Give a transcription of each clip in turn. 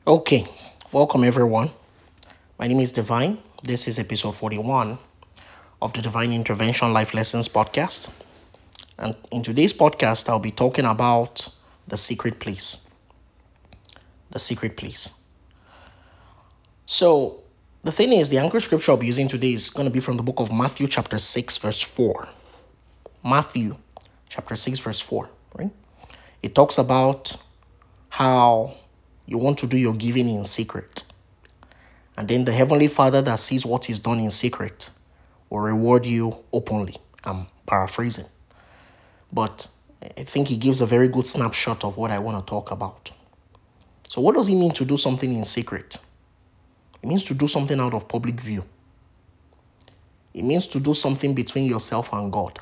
Okay, welcome everyone. My name is Divine. This is episode 41 of the Divine Intervention Life Lessons podcast. And in today's podcast, I'll be talking about the secret place. The secret place. So, the thing is, the anchor scripture I'll be using today is going to be from the book of Matthew, chapter 6, verse 4. Matthew, chapter 6, verse 4, right? It talks about how you want to do your giving in secret. And then the Heavenly Father that sees what is done in secret will reward you openly. I'm paraphrasing. But I think he gives a very good snapshot of what I want to talk about. So what does it mean to do something in secret? It means to do something out of public view. It means to do something between yourself and God.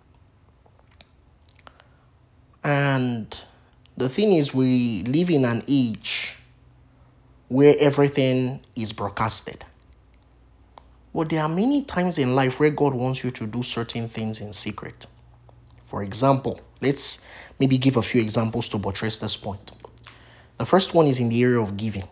And the thing is, we live in an age where everything is broadcasted. But there are many times in life where God wants you to do certain things in secret. For example, let's maybe give a few examples to buttress this point. The first one is in the area of giving,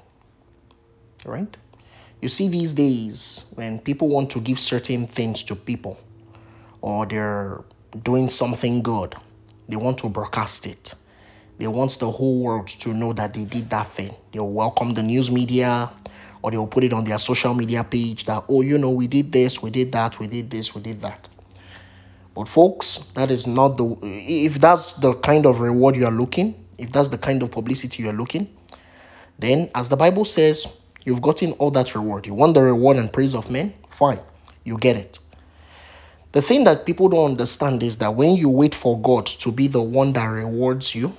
right? You see these days when people want to give certain things to people or they're doing something good, they want to broadcast it. They want the whole world to know that they did that thing. They'll welcome the news media or they'll put it on their social media page that, we did this, we did that, we did this, we did that. But folks, that is not if that's the kind of reward you are looking, if that's the kind of publicity you are looking, then as the Bible says, you've gotten all that reward. You want the reward and praise of men? Fine, you get it. The thing that people don't understand is that when you wait for God to be the one that rewards you,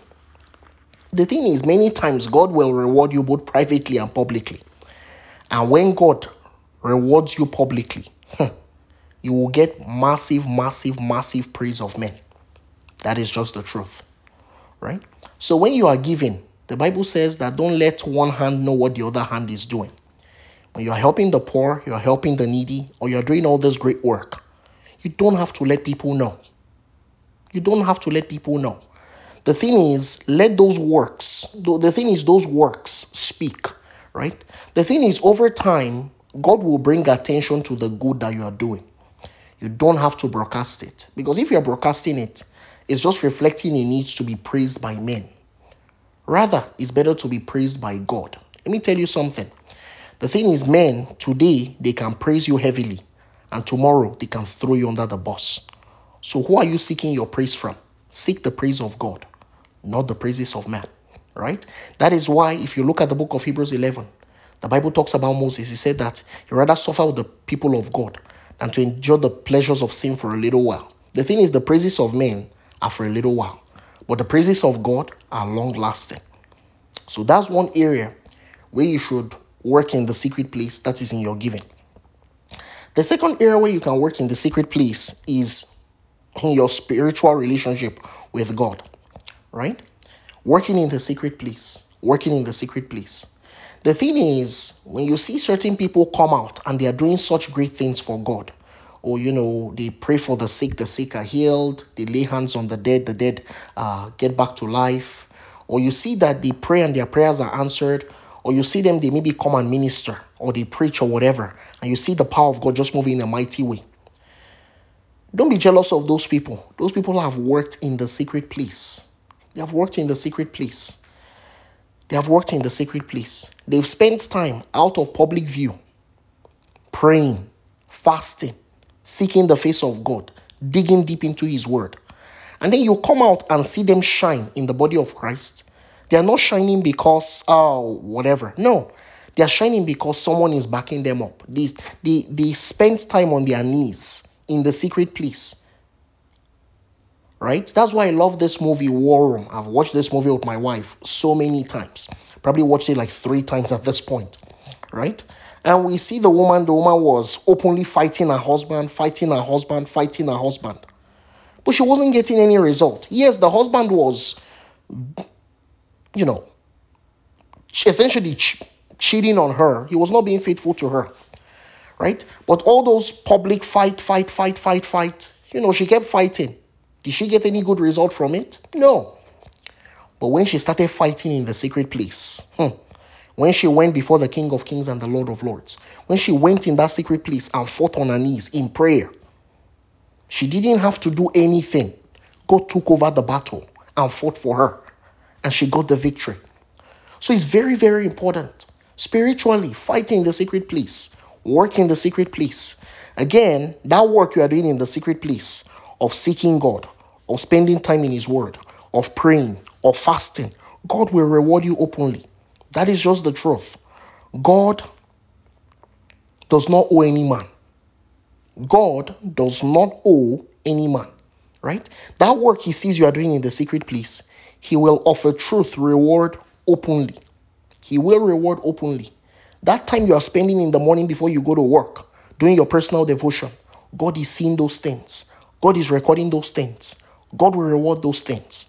the thing is, many times God will reward you both privately and publicly. And when God rewards you publicly, you will get massive, massive, massive praise of men. That is just the truth, right? So when you are giving, the Bible says that don't let one hand know what the other hand is doing. When you are helping the poor, you are helping the needy, or you are doing all this great work, you don't have to let people know. You don't have to let people know. The thing is, let those works, the thing is, those works speak, right? The thing is, over time, God will bring attention to the good that you are doing. You don't have to broadcast it. Because if you're broadcasting it, it's just reflecting it needs to be praised by men. Rather, it's better to be praised by God. Let me tell you something. The thing is, men, today, they can praise you heavily. And tomorrow, they can throw you under the bus. So who are you seeking your praise from? Seek the praise of God, not the praises of man. Right? That is why, if you look at the book of Hebrews 11, the Bible talks about Moses. He said that he rather suffer with the people of God than to enjoy the pleasures of sin for a little while. The thing is, the praises of men are for a little while, but the praises of God are long lasting. So that's one area where you should work in the secret place, that is in your giving. The second area where you can work in the secret place is in your spiritual relationship with God, right? Working in the secret place. Working in the secret place. The thing is, when you see certain people come out and they are doing such great things for God, or they pray for the sick are healed, they lay hands on the dead get back to life, or you see that they pray and their prayers are answered, or you see them, they maybe come and minister, or they preach or whatever, and you see the power of God just moving in a mighty way. Don't be jealous of those people. Those people have worked in the secret place. They have worked in the secret place. They have worked in the secret place. They've spent time out of public view, praying, fasting, seeking the face of God, digging deep into his word. And then you come out and see them shine in the body of Christ. They are not shining because, whatever. No, they are shining because someone is backing them up. They spent time on their knees in the secret place. Right? That's why I love this movie, War Room. I've watched this movie with my wife so many times. Probably watched it like 3 times at this point. Right? And we see the woman was openly fighting her husband. But she wasn't getting any result. Yes, the husband was, essentially cheating on her. He was not being faithful to her. Right? But all those public fight. She kept fighting. Did she get any good result from it? No. But when she started fighting in the secret place, When she went before the King of Kings and the Lord of Lords, when she went in that secret place and fought on her knees in prayer, she didn't have to do anything. God took over the battle and fought for her, and she got the victory. So it's very, very important. Spiritually, fight in the secret place, work in the secret place. Again, that work you are doing in the secret place of seeking God, of spending time in His Word, of praying, of fasting, God will reward you openly. That is just the truth. God does not owe any man. God does not owe any man, right? That work He sees you are doing in the secret place, He will offer truth, reward openly. He will reward openly. That time you are spending in the morning before you go to work, doing your personal devotion, God is seeing those things. God is recording those things. God will reward those things.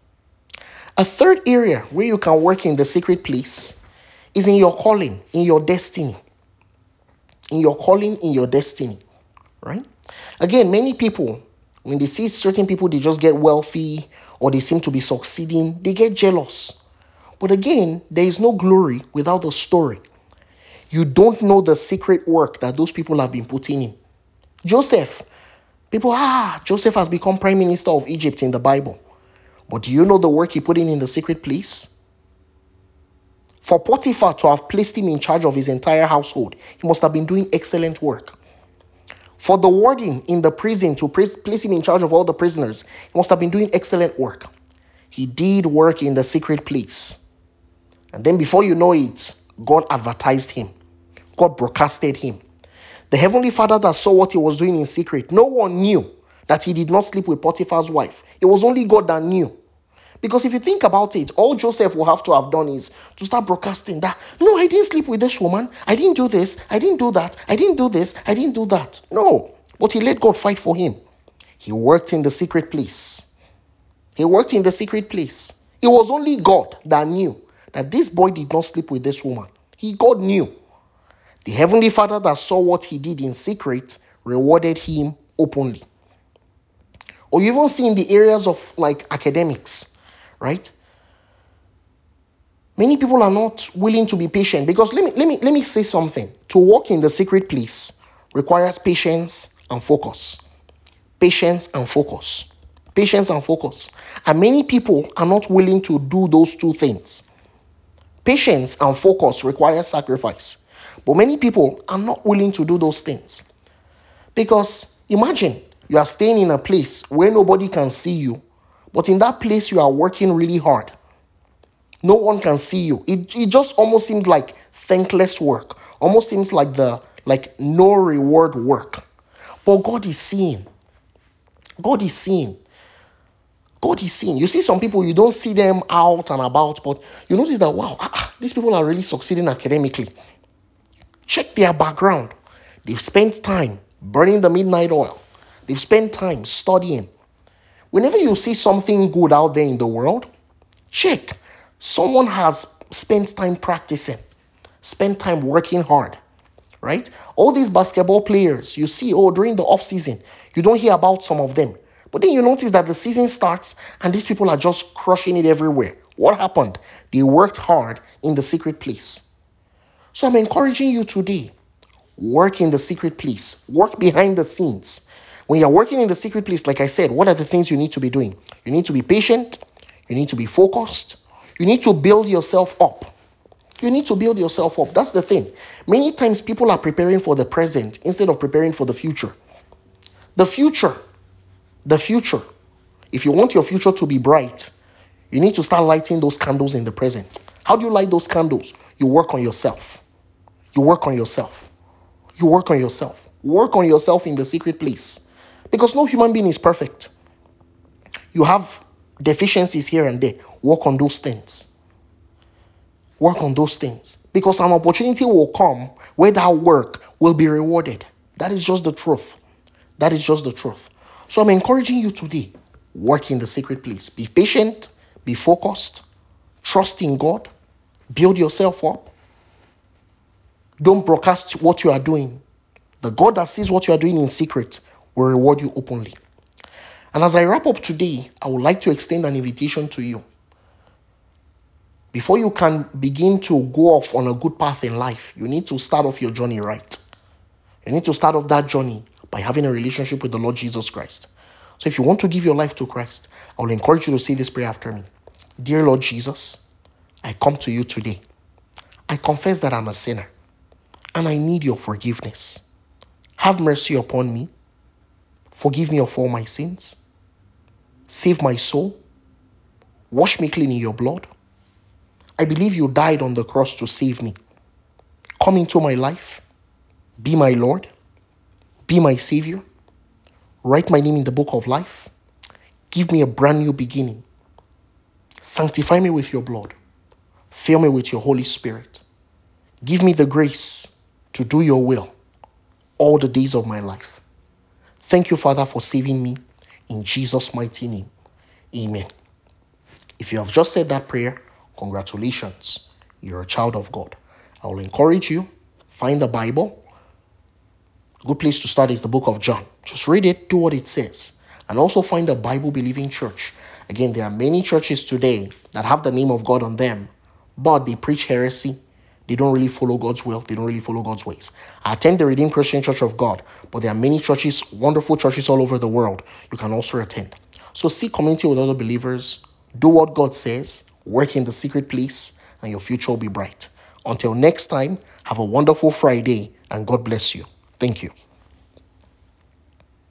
A third area where you can work in the secret place is in your calling, in your destiny. In your calling, in your destiny, right? Again, many people, when they see certain people, they just get wealthy or they seem to be succeeding, they get jealous. But again, there is no glory without the story. You don't know the secret work that those people have been putting in. Joseph, people, Joseph has become prime minister of Egypt in the Bible. But do you know the work he put in the secret place? For Potiphar to have placed him in charge of his entire household, he must have been doing excellent work. For the warden in the prison to place him in charge of all the prisoners, he must have been doing excellent work. He did work in the secret place. And then before you know it, God advertised him. God broadcasted him. The Heavenly Father that saw what he was doing in secret, no one knew that he did not sleep with Potiphar's wife. It was only God that knew. Because if you think about it, all Joseph will have to have done is to start broadcasting that, no, I didn't sleep with this woman. I didn't do this. I didn't do that. I didn't do this. I didn't do that. No, but he let God fight for him. He worked in the secret place. He worked in the secret place. It was only God that knew that this boy did not sleep with this woman. God knew. The Heavenly Father that saw what he did in secret rewarded him openly. Or you even see in the areas of like academics, right? Many people are not willing to be patient because let me say something. To walk in the secret place requires patience and focus. Patience and focus. Patience and focus. And many people are not willing to do those two things. Patience and focus require sacrifice. But many people are not willing to do those things. Because imagine you are staying in a place where nobody can see you, but in that place you are working really hard. No one can see you. It just almost seems like thankless work. Almost seems like no reward work. But God is seeing. God is seeing. God is seeing. You see some people, you don't see them out and about, but you notice that, wow, these people are really succeeding academically. Check their background. They've spent time burning the midnight oil. They've spent time studying. Whenever you see something good out there in the world, check. Someone has spent time practicing, spent time working hard, right? All these basketball players, you see, during the off season, you don't hear about some of them. But then you notice that the season starts and these people are just crushing it everywhere. What happened? They worked hard in the secret place. So I'm encouraging you today, work in the secret place, work behind the scenes. When you're working in the secret place, like I said, what are the things you need to be doing? You need to be patient. You need to be focused. You need to build yourself up. You need to build yourself up. That's the thing. Many times people are preparing for the present instead of preparing for the future. The future. If you want your future to be bright, you need to start lighting those candles in the present. How do you light those candles? You work on yourself. You work on yourself. You work on yourself. Work on yourself in the secret place. Because no human being is perfect. You have deficiencies here and there. Work on those things. Work on those things. Because an opportunity will come where that work will be rewarded. That is just the truth. That is just the truth. So I'm encouraging you today. Work in the secret place. Be patient. Be focused. Trust in God. Build yourself up. Don't broadcast what you are doing. The God that sees what you are doing in secret will reward you openly. And as I wrap up today, I would like to extend an invitation to you. Before you can begin to go off on a good path in life, you need to start off your journey right. You need to start off that journey by having a relationship with the Lord Jesus Christ. So if you want to give your life to Christ, I will encourage you to say this prayer after me. Dear Lord Jesus, I come to you today. I confess that I'm a sinner and I need your forgiveness. Have mercy upon me. Forgive me of all my sins. Save my soul. Wash me clean in your blood. I believe you died on the cross to save me. Come into my life. Be my Lord. Be my Savior. Write my name in the book of life. Give me a brand new beginning. Sanctify me with your blood. Fill me with your Holy Spirit. Give me the grace to do your will all the days of my life. Thank you, Father, for saving me. In Jesus' mighty name. Amen. If you have just said that prayer, congratulations. You're a child of God. I will encourage you, find the Bible. A good place to start is the book of John. Just read it, do what it says. And also find a Bible-believing church. Again, there are many churches today that have the name of God on them, but they preach heresy. They don't really follow God's will. They don't really follow God's ways. I attend the Redeemed Christian Church of God, but there are many churches, wonderful churches all over the world you can also attend. So seek community with other believers. Do what God says. Work in the secret place, and your future will be bright. Until next time, have a wonderful Friday, and God bless you. Thank you.